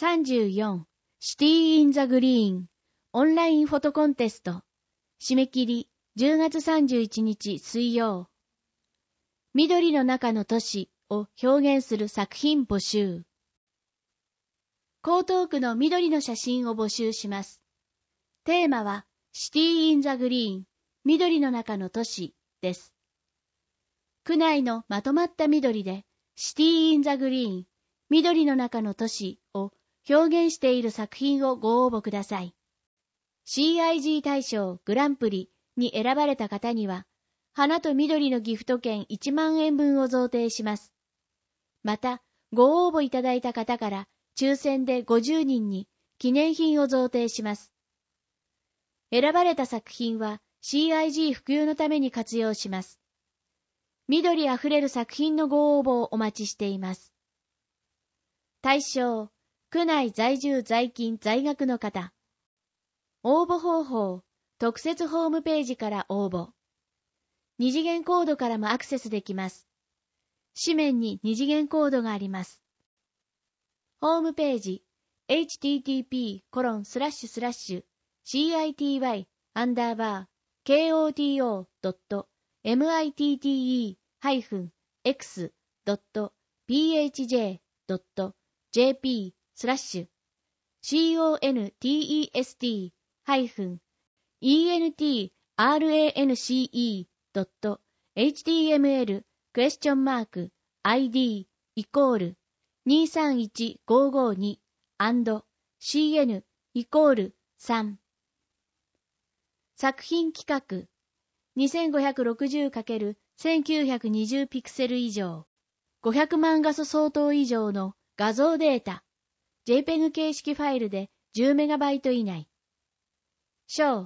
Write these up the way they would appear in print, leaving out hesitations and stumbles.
34シティインザグリーンオンラインフォトコンテスト締め切り10月31日水曜。緑の中の都市を表現する作品募集。江東区の緑の写真を募集します。テーマはシティインザグリーン緑の中の都市です。区内のまとまった緑でシティインザグリーン緑の中の都市を表現している作品をご応募ください。CIG 大賞グランプリに選ばれた方には、花と緑のギフト券1万円分を贈呈します。また、ご応募いただいた方から抽選で50人に記念品を贈呈します。選ばれた作品は CIG 普及のために活用します。緑あふれる作品のご応募をお待ちしています。対象、区内在住在勤在学の方。応募方法、特設ホームページから応募。二次元コードからもアクセスできます。紙面に二次元コードがあります。ホームページ、http://citv-entranceslash.cn/id:/cn=3 作品規格 2560×1920 ピクセル以上500万画素相当以上の画像データ JPEG 形式ファイルで 10MB 以内。賞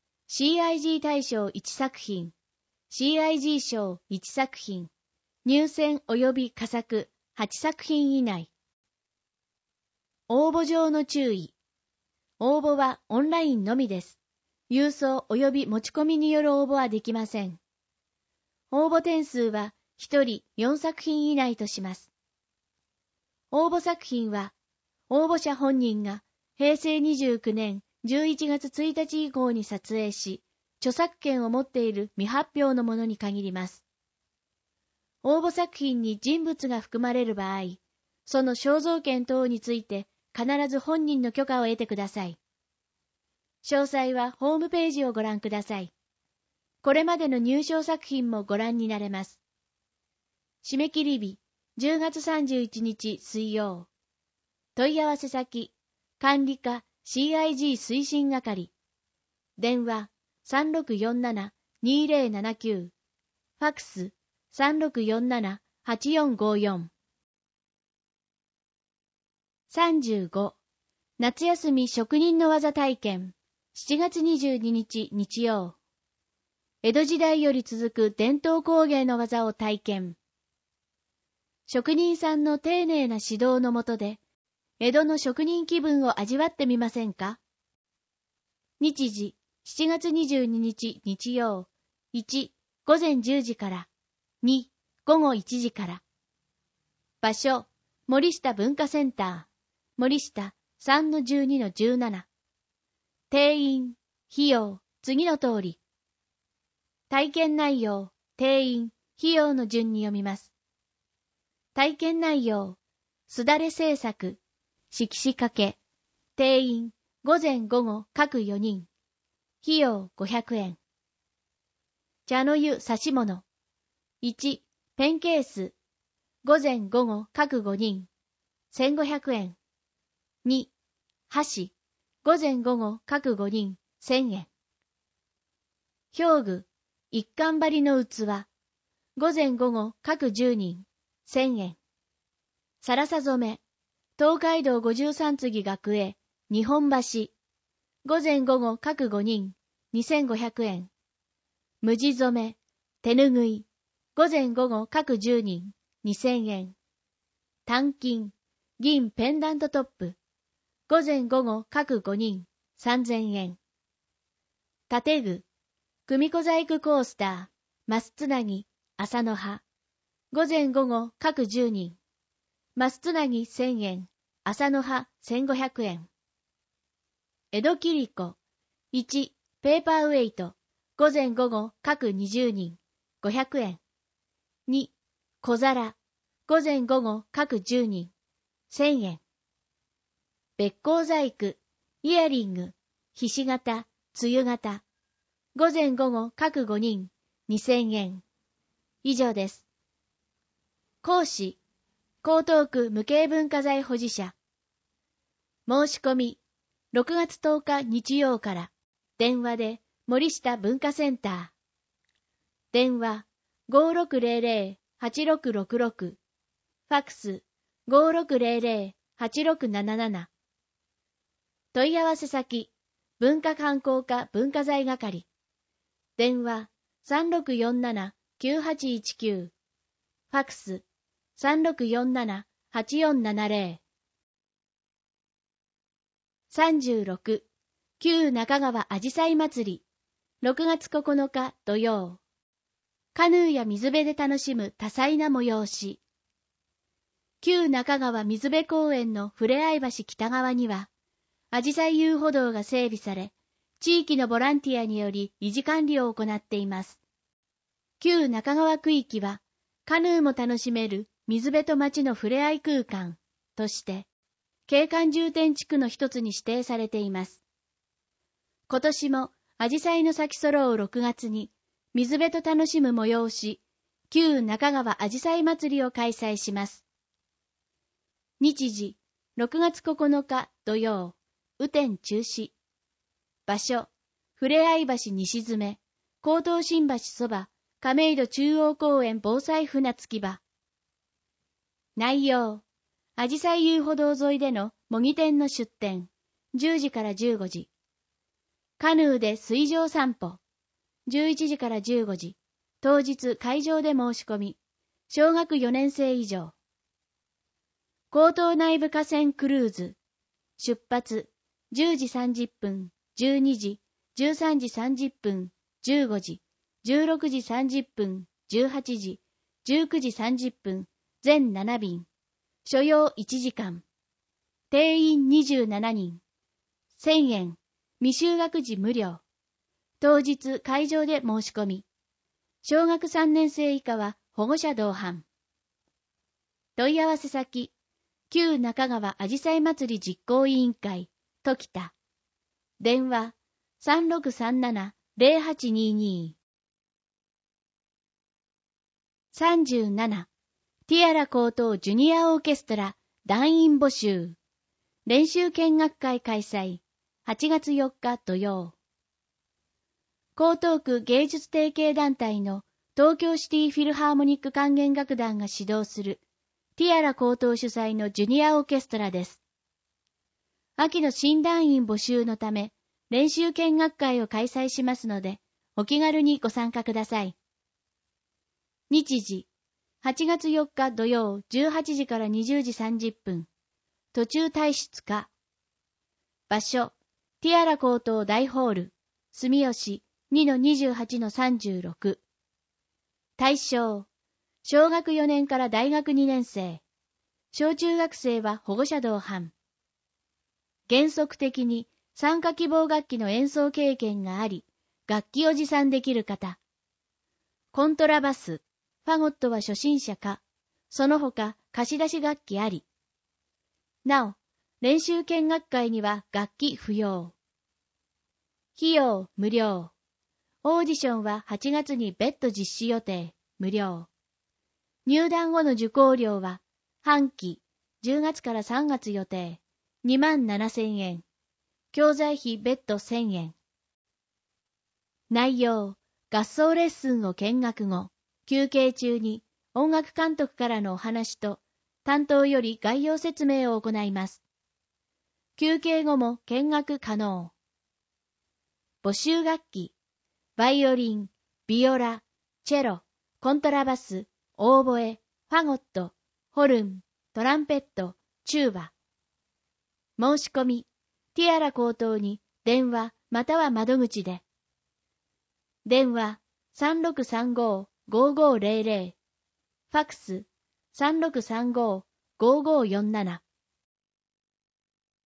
CIG 大賞1作品 CIG 賞1作品入選及び佳作8作品以内。応募上の注意。応募はオンラインのみです。郵送及び持ち込みによる応募はできません。応募点数は1人4作品以内とします。応募作品は、応募者本人が平成29年11月1日以降に撮影し、著作権を持っている未発表のものに限ります。応募作品に人物が含まれる場合、その肖像権等について必ず本人の許可を得てください。詳細はホームページをご覧ください。これまでの入賞作品もご覧になれます。締め切り日、10月31日水曜。問い合わせ先、管理課 CIG 推進係。電話、3647-2079。ファックス、3647-8454。35. 夏休み職人の技体験。7月22日日曜。江戸時代より続く伝統工芸の技を体験。職人さんの丁寧な指導の下で、江戸の職人気分を味わってみませんか？日時、7月22日日曜。1、午前10時から。2、午後1時から。場所、森下文化センター。森下 3-12-17。定員、費用、次の通り。体験内容、定員、費用の順に読みます。体験内容、すだれ製作、色紙掛け、定員、午前午後各4人。費用500円。茶の湯差し物。1、ペンケース。午前午後各5人。1500円。2、箸。午前午後各5人。1000円。表具。一貫張りの器。午前午後各10人。1000円。さらさ染め。東海道53次学営。日本橋。午前午後各5人。2500円。無地染め。手ぬぐい。午前午後各10人。2000円。単金。銀ペンダントトップ。午前午後各5人。3000円。建具。組子細工コースター。マスつなぎ。麻の葉。午前午後各10人。マスつなぎ1000円。麻の葉 1500円。江戸切子。1、ペーパーウェイト。午前午後各20人。500円。2、小皿。午前午後各10人。1000円。べっこう細工。イヤリング。ひし形、つゆ形。午前午後各5人。2000円。以上です。講師。江東区無形文化財保持者。申し込み。6月10日日曜から。電話で森下文化センター。電話 5600-8666。ファックス 5600-8677。問い合わせ先。文化観光課文化財係。電話 3647-9819。ファックス 3647-8470。36、旧中川あじさい祭り。6月9日土曜。カヌーや水辺で楽しむ多彩な催し。旧中川水辺公園のふれあい橋北側には、あじさい遊歩道が整備され、地域のボランティアにより維持管理を行っています。旧中川区域は、カヌーも楽しめる水辺と街のふれあい空間として、景観重点地区の一つに指定されています。今年も、あじさいの咲き揃う6月に、水辺と楽しむ催し、旧中川あじさい祭りを開催します。日時、6月9日土曜、雨天中止。場所、ふれあい橋西詰、江東新橋そば、亀戸中央公園防災船着き場。内容、あじさい遊歩道沿いでの模擬店の出店、10時から15時。カヌーで水上散歩、11時から15時。当日会場で申し込み、小学4年生以上。江東内部河川クルーズ、出発、10時30分、12時、13時30分、15時、16時30分、18時、19時30分、全7便。所要1時間。定員27人。1000円。未就学時無料。当日会場で申し込み。小学3年生以下は保護者同伴。問い合わせ先。旧中川あじさい祭り実行委員会、時田。電話 3637-0822。37、ティアラ高等ジュニアオーケストラ団員募集。練習見学会開催。8月4日土曜。江東区芸術提携団体の東京シティフィルハーモニック管弦楽団が指導するティアラ高等主催のジュニアオーケストラです。秋の新団員募集のため練習見学会を開催しますのでお気軽にご参加ください。日時、8月4日土曜18時から20時30分。途中退出か。場所、ティアラ高等大ホール、住吉 2-28-36。対象、小学4年から大学2年生。小中学生は保護者同伴。原則的に参加希望楽器の演奏経験があり、楽器を持参できる方。コントラバス、ファゴットは初心者か、その他貸し出し楽器あり。なお、練習見学会には楽器不要。費用無料。オーディションは8月に別途実施予定、無料。入団後の受講料は、半期、10月から3月予定、27,000円。教材費別途1000円。内容、合奏レッスンを見学後、休憩中に音楽監督からのお話と、担当より概要説明を行います。休憩後も見学可能。募集楽器、バイオリン、ビオラ、チェロ、コントラバス、オーボエ、ファゴット、ホルン、トランペット、チューバ。申し込み、ティアラ高等に電話または窓口で。電話 3635-5500。ファックス 3635-5547。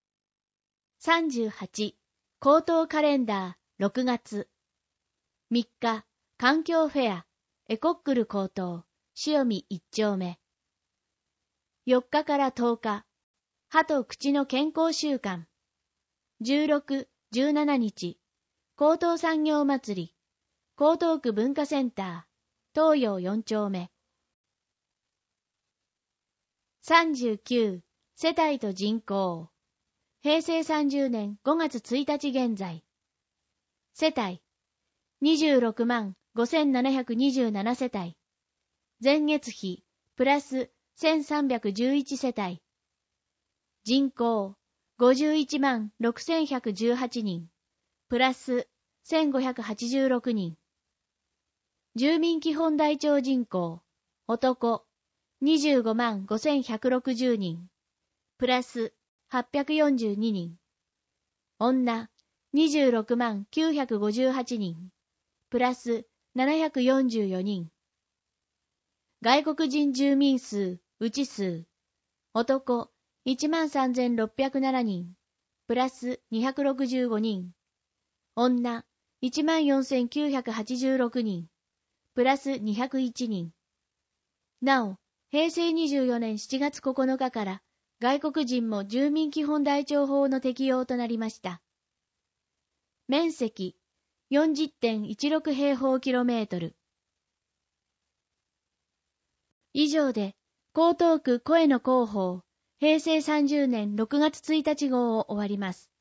38、高等カレンダー6月。3日、環境フェア、エコックル高等、塩見1丁目。4日から10日、歯と口の健康週間。16、17日、高等産業祭り、江東区文化センター、東洋4丁目。39、世帯と人口。平成30年5月1日現在。世帯、26万5727世帯。前月比、プラス1311世帯。人口、51万6118人。プラス1586人。住民基本台帳人口、男、25万5160人。プラス842人。女、26万958人。プラス744人。外国人住民数、内数。男、13,607人。プラス265人。女、14,986人。プラス201人。なお、平成24年7月9日から、外国人も住民基本台帳法の適用となりました。面積 40.16 平方キロメートル。以上で、江東区声の広報、平成30年6月1日号を終わります。